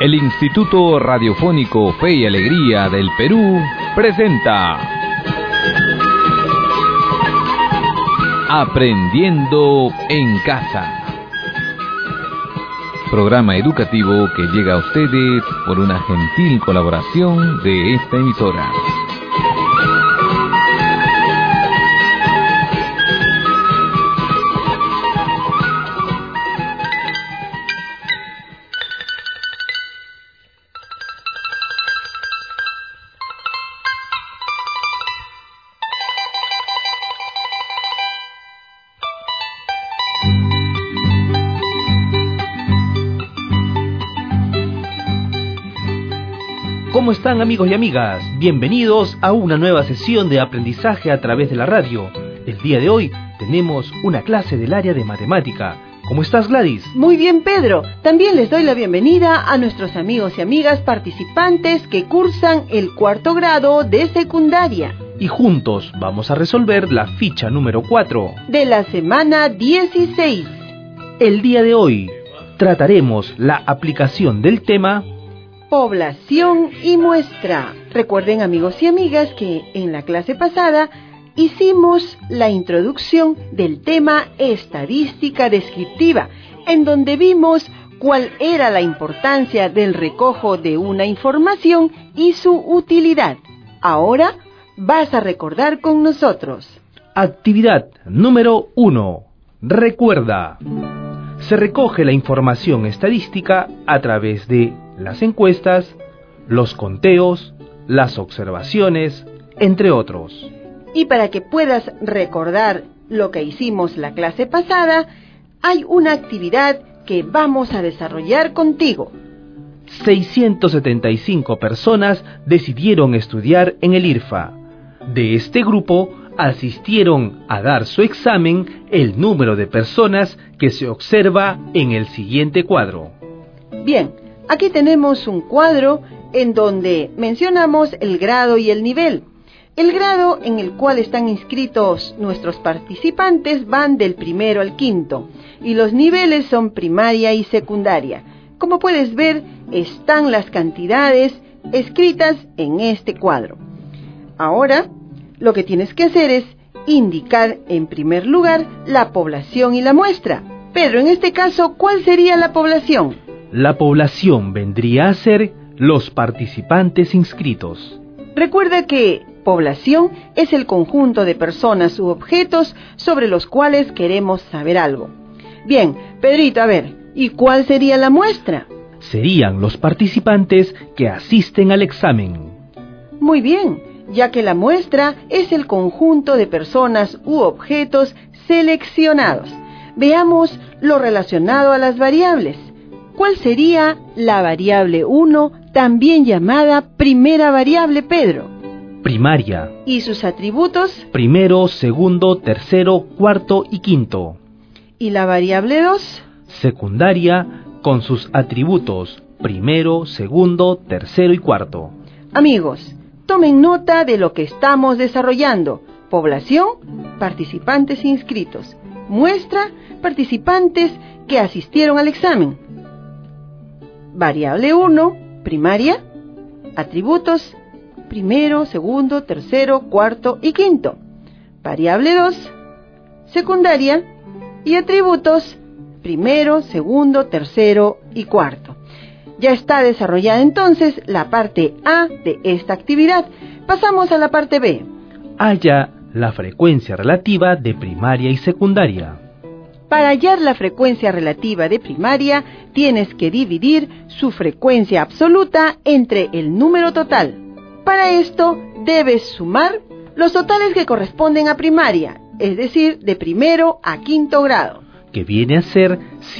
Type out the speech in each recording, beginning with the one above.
El Instituto Radiofónico Fe y Alegría del Perú presenta Aprendiendo en Casa. Programa educativo que llega a ustedes por una gentil colaboración de esta emisora. ¿Cómo están, amigos y amigas? Bienvenidos a una nueva sesión de aprendizaje a través de la radio. El día de hoy tenemos una clase del área de matemática. ¿Cómo estás, Gladys? Muy bien, Pedro. También les doy la bienvenida a nuestros amigos y amigas participantes que cursan el 4º grado de secundaria. Y juntos vamos a resolver la ficha número 4 de la semana 16. El día de hoy trataremos la aplicación del tema Población y muestra. Recuerden, amigos y amigas, que en la clase pasada hicimos la introducción del tema estadística descriptiva, en donde vimos cuál era la importancia del recojo de una información y su utilidad. Ahora vas a recordar con nosotros. Actividad número 1. Recuerda. Se recoge la información estadística a través de las encuestas, los conteos, las observaciones, entre otros. Y para que puedas recordar lo que hicimos la clase pasada, hay una actividad que vamos a desarrollar contigo. 675 personas decidieron estudiar en el IRFA. De este grupo asistieron a dar su examen el número de personas que se observa en el siguiente cuadro. Bien, aquí tenemos un cuadro en donde mencionamos el grado y el nivel. El grado en el cual están inscritos nuestros participantes van del 1º al 5º y los niveles son primaria y secundaria. Como puedes ver, están las cantidades escritas en este cuadro. Ahora, lo que tienes que hacer es indicar en primer lugar la población y la muestra. Pedro, en este caso, ¿cuál sería la población? La población vendría a ser los participantes inscritos. Recuerda que población es el conjunto de personas u objetos sobre los cuales queremos saber algo. Bien, Pedrito, a ver, ¿y cuál sería la muestra? Serían los participantes que asisten al examen. Muy bien, ya que la muestra es el conjunto de personas u objetos seleccionados. Veamos lo relacionado a las variables. ¿Cuál sería la variable 1, también llamada primera variable, Pedro? Primaria. ¿Y sus atributos? Primero, segundo, tercero, cuarto y quinto. ¿Y la variable 2? Secundaria, con sus atributos primero, segundo, tercero y cuarto. Amigos, tomen nota de lo que estamos desarrollando. Población, participantes inscritos. Muestra, participantes que asistieron al examen. Variable 1, primaria. Atributos, primero, segundo, tercero, cuarto y quinto. Variable 2, secundaria. Y atributos, primero, segundo, tercero y cuarto. Ya está desarrollada entonces la parte A de esta actividad. Pasamos a la parte B. Halla la frecuencia relativa de primaria y secundaria. Para hallar la frecuencia relativa de primaria, tienes que dividir su frecuencia absoluta entre el número total. Para esto, debes sumar los totales que corresponden a primaria, es decir, de 1º a 5º grado. Que viene a ser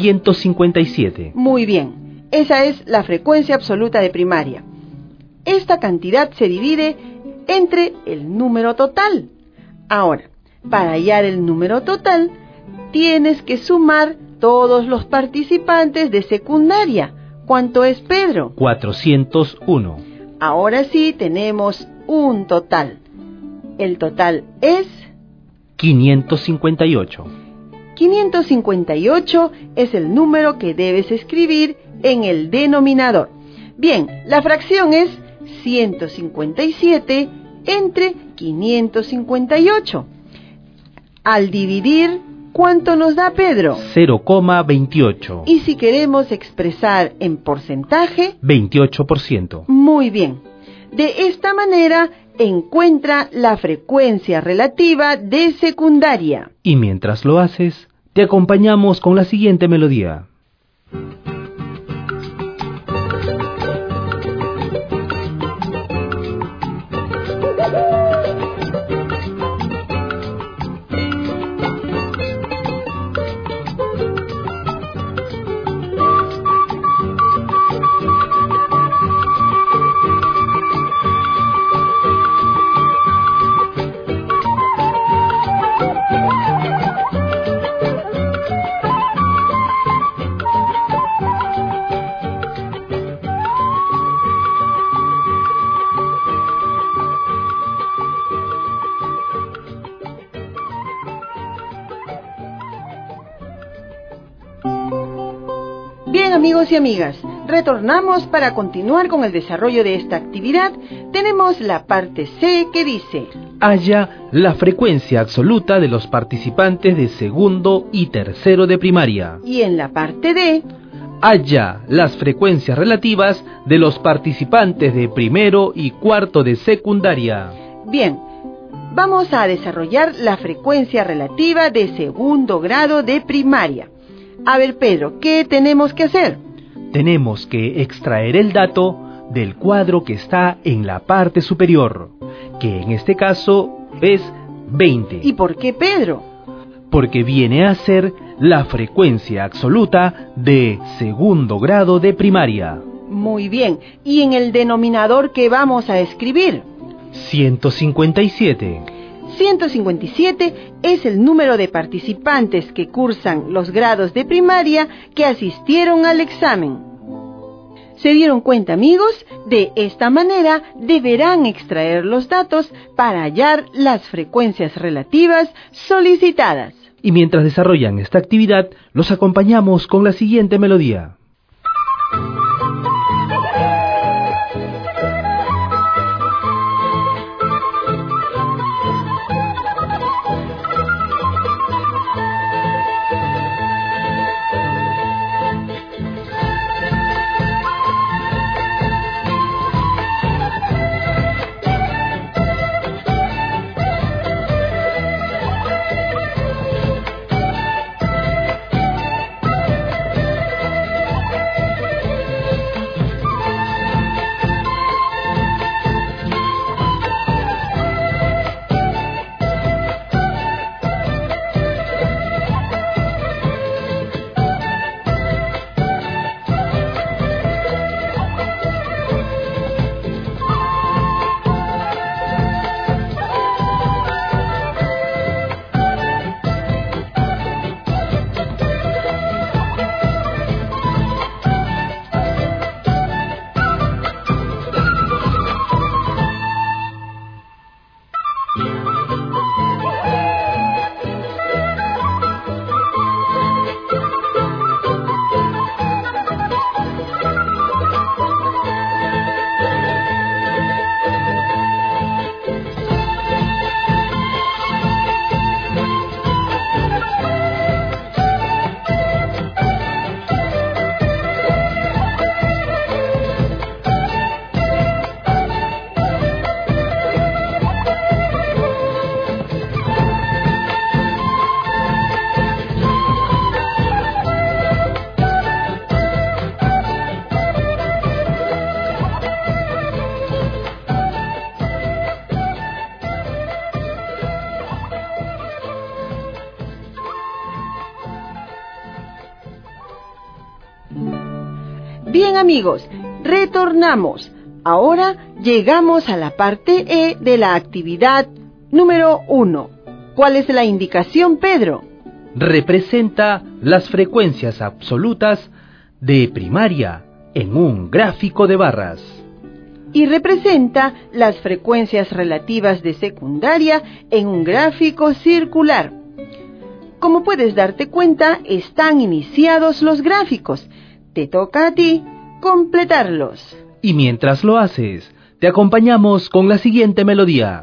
157. Muy bien, esa es la frecuencia absoluta de primaria. Esta cantidad se divide entre el número total. Ahora, para hallar el número total, tienes que sumar todos los participantes de secundaria. ¿Cuánto es, Pedro? 401. Ahora sí tenemos un total. El total es 558. 558 es el número que debes escribir en el denominador. Bien, la fracción es 157 entre 558. Al dividir, ¿cuánto nos da, Pedro? 0,28. Y si queremos expresar en porcentaje, 28%. Muy bien. De esta manera encuentra la frecuencia relativa de secundaria. Y mientras lo haces, te acompañamos con la siguiente melodía. Bien, amigos y amigas, retornamos para continuar con el desarrollo de esta actividad. Tenemos la parte C que dice: Halla la frecuencia absoluta de los participantes de segundo y tercero de primaria. Y en la parte D: Halla las frecuencias relativas de los participantes de primero y cuarto de secundaria. Bien, vamos a desarrollar la frecuencia relativa de segundo grado de primaria. A ver, Pedro, ¿qué tenemos que hacer? Tenemos que extraer el dato del cuadro que está en la parte superior, que en este caso es 20. ¿Y por qué, Pedro? Porque viene a ser la frecuencia absoluta de segundo grado de primaria. Muy bien. ¿Y en el denominador qué vamos a escribir? 157. 157 es el número de participantes que cursan los grados de primaria que asistieron al examen. ¿Se dieron cuenta, amigos? De esta manera deberán extraer los datos para hallar las frecuencias relativas solicitadas. Y mientras desarrollan esta actividad, los acompañamos con la siguiente melodía. Bien, amigos, retornamos. Ahora llegamos a la parte E de la actividad número 1. ¿Cuál es la indicación, Pedro? Representa las frecuencias absolutas de primaria en un gráfico de barras. Y representa las frecuencias relativas de secundaria en un gráfico circular. Como puedes darte cuenta, están iniciados los gráficos. Te toca a ti completarlos. Y mientras lo haces, te acompañamos con la siguiente melodía.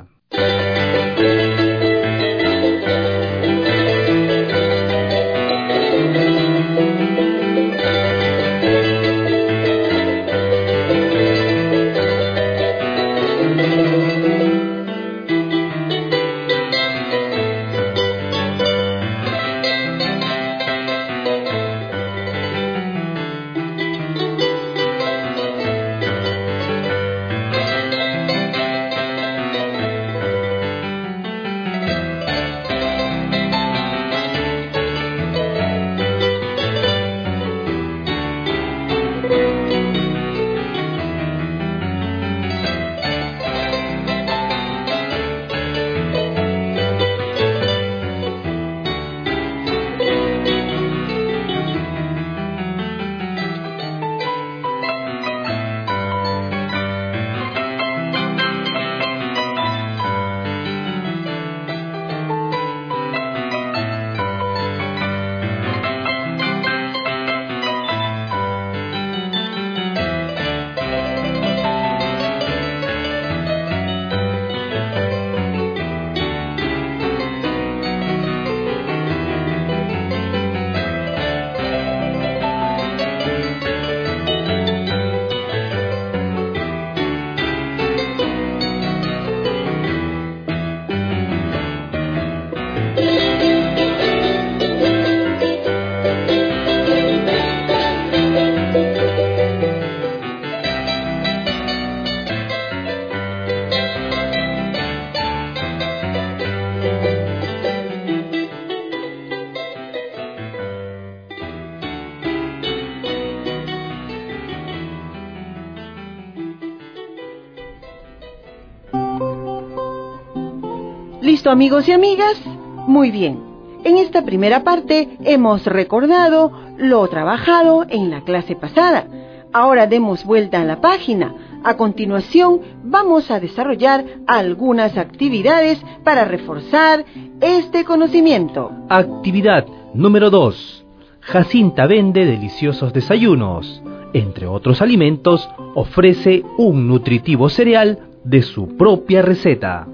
¿Listo, amigos y amigas? Muy bien. En esta primera parte hemos recordado lo trabajado en la clase pasada. Ahora demos vuelta a la página. A continuación vamos a desarrollar algunas actividades para reforzar este conocimiento. Actividad número 2. Jacinta vende deliciosos desayunos. Entre otros alimentos, ofrece un nutritivo cereal de su propia receta.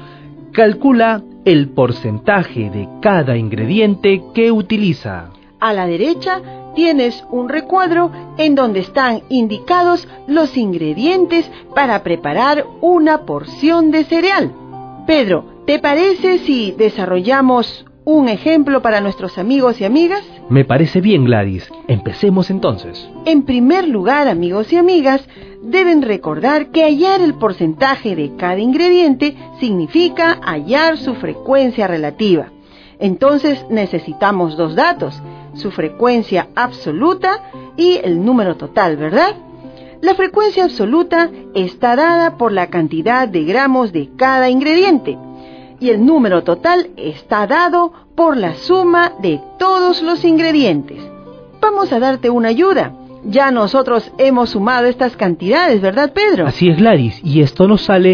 Calcula el porcentaje de cada ingrediente que utiliza. A la derecha tienes un recuadro en donde están indicados los ingredientes para preparar una porción de cereal. Pedro, ¿te parece si desarrollamos un ejemplo para nuestros amigos y amigas? Me parece bien, Gladys. Empecemos entonces. En primer lugar, amigos y amigas, deben recordar que hallar el porcentaje de cada ingrediente significa hallar su frecuencia relativa. Entonces necesitamos dos datos, su frecuencia absoluta y el número total, ¿verdad? La frecuencia absoluta está dada por la cantidad de gramos de cada ingrediente y el número total está dado por la suma de todos los ingredientes. Vamos a darte una ayuda. Ya nosotros hemos sumado estas cantidades, ¿verdad, Pedro? Así es, Gladys, y esto nos sale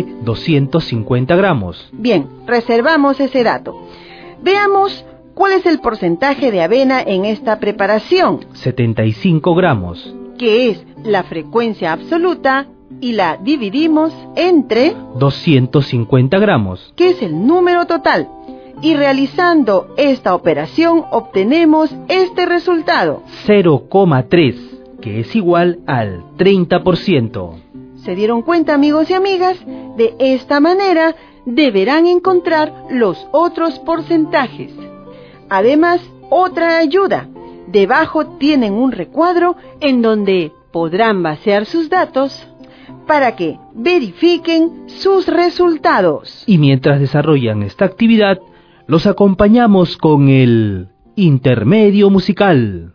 250 gramos. Bien, reservamos ese dato. Veamos cuál es el porcentaje de avena en esta preparación. 75 gramos. Que es la frecuencia absoluta y la dividimos entre 250 gramos. Que es el número total. Y realizando esta operación obtenemos este resultado. 0,3, que es igual al 30%. ¿Se dieron cuenta, amigos y amigas? De esta manera deberán encontrar los otros porcentajes. Además, otra ayuda. Debajo tienen un recuadro en donde podrán vaciar sus datos para que verifiquen sus resultados. Y mientras desarrollan esta actividad, los acompañamos con el intermedio musical.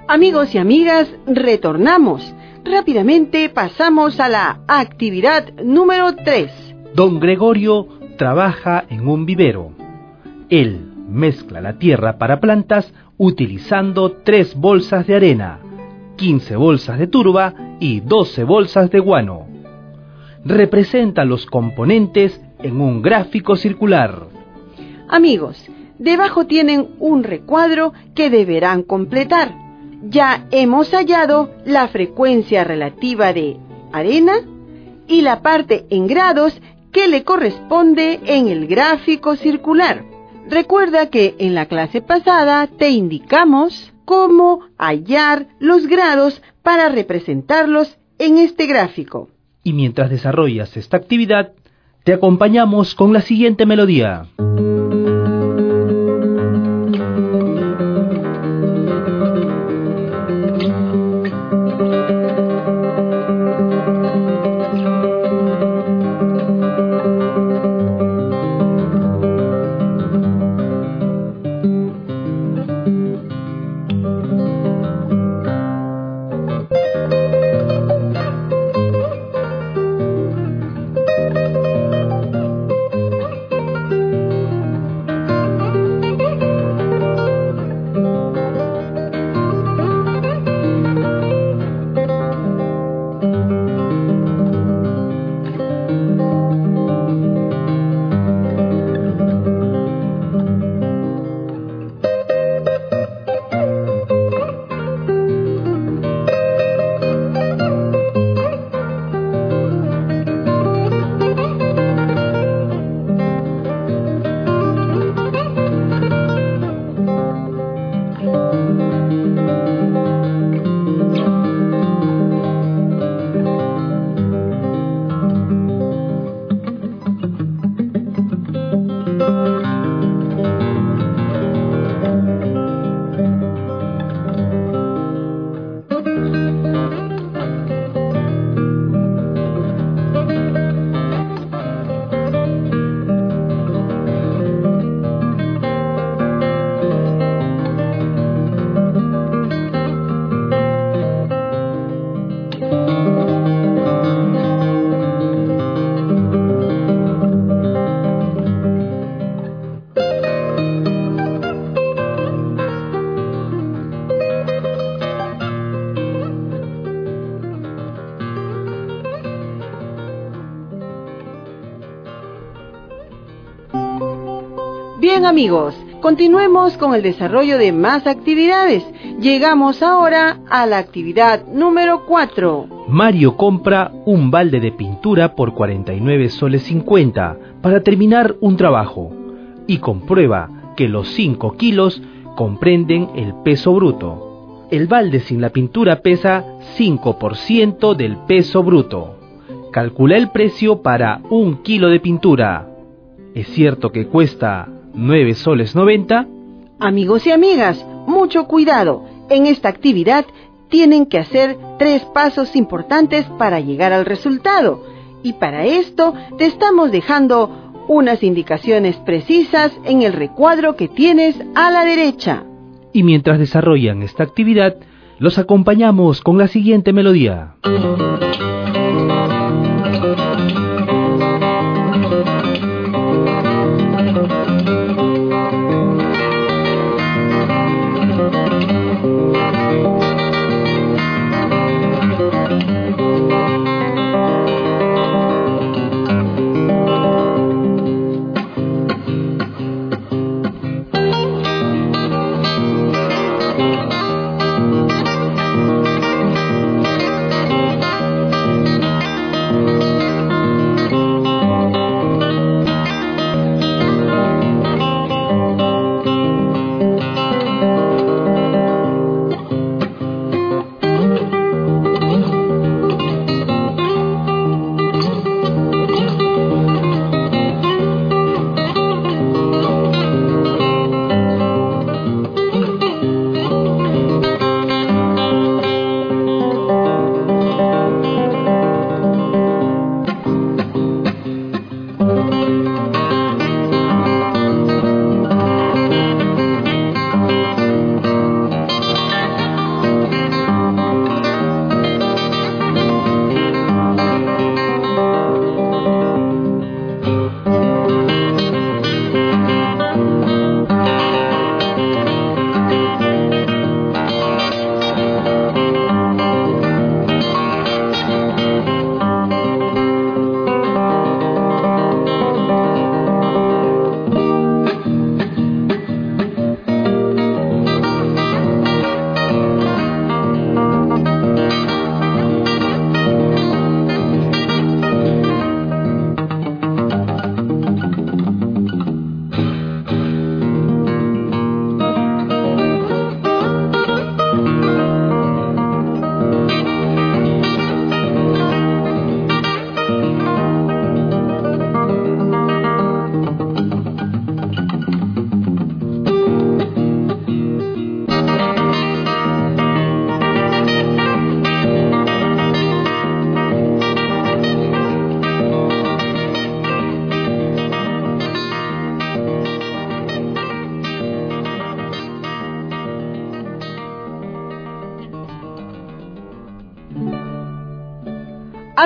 Amigos y amigas, retornamos. Rápidamente pasamos a la actividad número 3. Don Gregorio trabaja en un vivero. Él mezcla la tierra para plantas utilizando 3 bolsas de arena, 15 bolsas de turba y 12 bolsas de guano. Representa los componentes en un gráfico circular. Amigos, debajo tienen un recuadro que deberán completar. Ya hemos hallado la frecuencia relativa de arena y la parte en grados que le corresponde en el gráfico circular. Recuerda que en la clase pasada te indicamos cómo hallar los grados para representarlos en este gráfico. Y mientras desarrollas esta actividad, te acompañamos con la siguiente melodía. Bien amigos, continuemos con el desarrollo de más actividades. Llegamos ahora a la actividad número 4. Mario compra un balde de pintura por 49 soles 50 para terminar un trabajo y comprueba que los 5 kilos comprenden el peso bruto. El balde sin la pintura pesa 5% del peso bruto. Calcula el precio para 1 kilo de pintura. ¿Es cierto que cuesta 9 soles 90? Amigos y amigas, mucho cuidado. En esta actividad tienen que hacer 3 pasos importantes para llegar al resultado. Y para esto te estamos dejando unas indicaciones precisas en el recuadro que tienes a la derecha. Y mientras desarrollan esta actividad, los acompañamos con la siguiente melodía.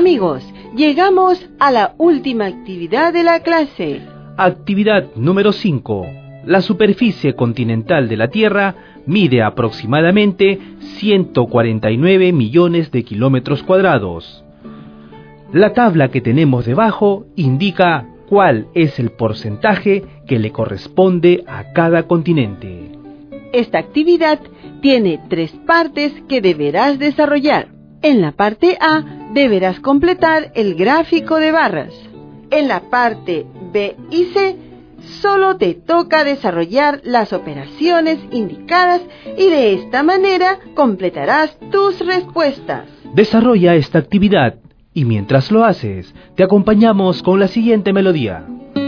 Amigos, llegamos a la última actividad de la clase. Actividad número 5. La superficie continental de la Tierra mide aproximadamente 149 millones de kilómetros cuadrados. La tabla que tenemos debajo indica cuál es el porcentaje que le corresponde a cada continente. Esta actividad tiene 3 partes que deberás desarrollar. En la parte A deberás completar el gráfico de barras. En la parte B y C solo te toca desarrollar las operaciones indicadas y de esta manera completarás tus respuestas. Desarrolla esta actividad y mientras lo haces, te acompañamos con la siguiente melodía.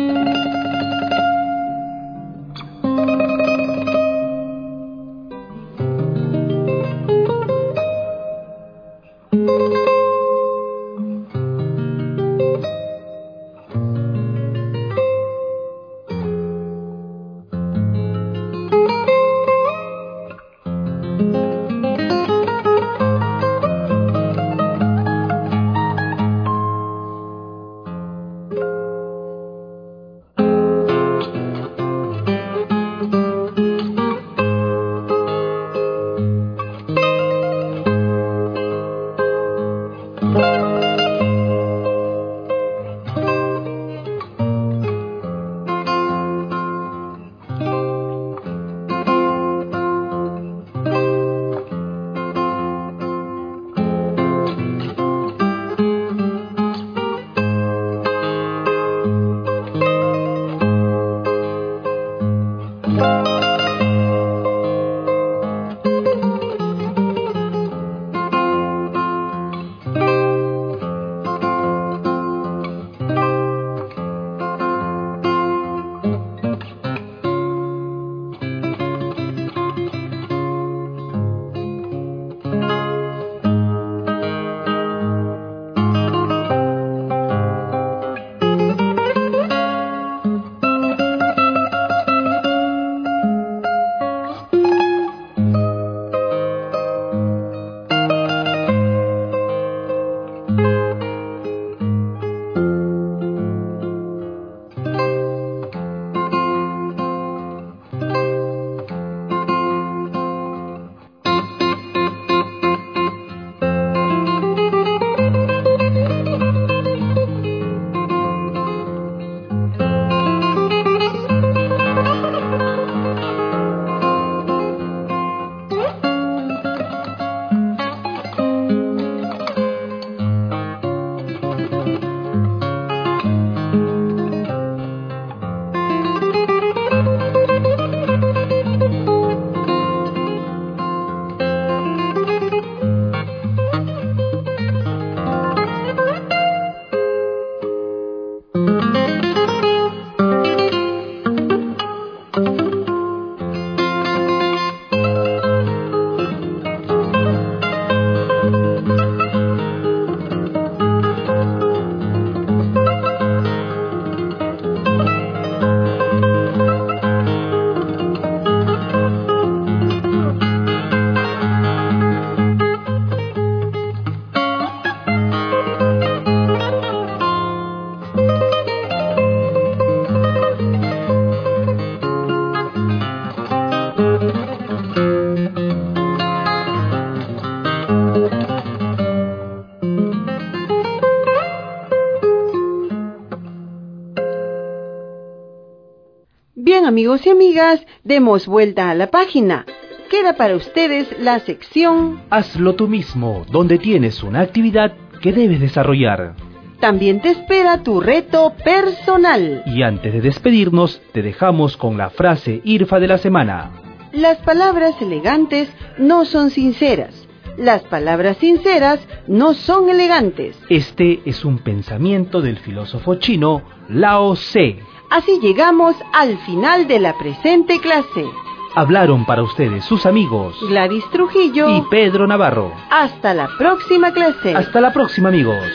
Bien, amigos y amigas, demos vuelta a la página. Queda para ustedes la sección Hazlo tú mismo, donde tienes una actividad que debes desarrollar. También te espera tu reto personal. Y antes de despedirnos, te dejamos con la frase IRFA de la semana. Las palabras elegantes no son sinceras. Las palabras sinceras no son elegantes. Este es un pensamiento del filósofo chino Lao Tse. Así llegamos al final de la presente clase. Hablaron para ustedes sus amigos Gladys Trujillo y Pedro Navarro. Hasta la próxima clase. Hasta la próxima, amigos.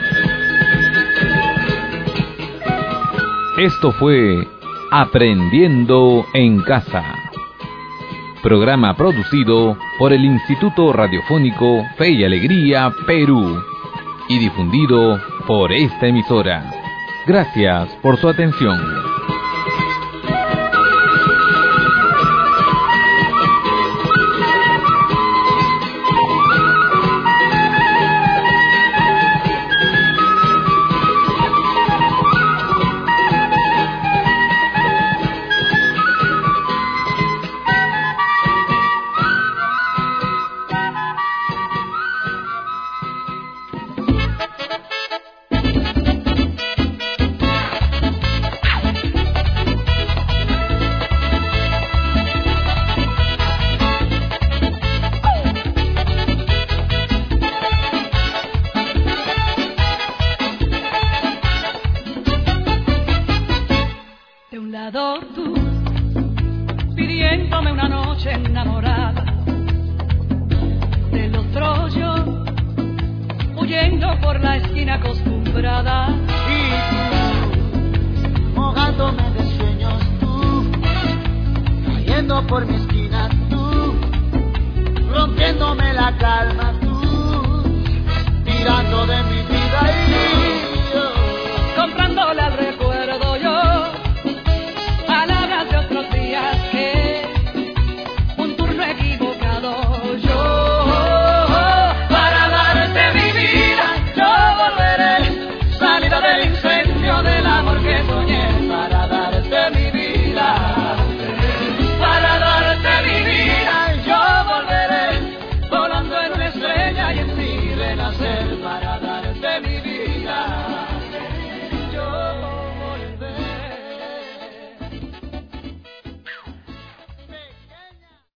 Esto fue Aprendiendo en Casa. Programa producido por el Instituto Radiofónico Fe y Alegría, Perú. y difundido por esta emisora. Gracias por su atención. Tú, pidiéndome una noche enamorada, del otro yo, huyendo por la esquina acostumbrada. Y tú, mojándome de sueños, tú, cayendo por mi esquina, tú, rompiéndome la calma.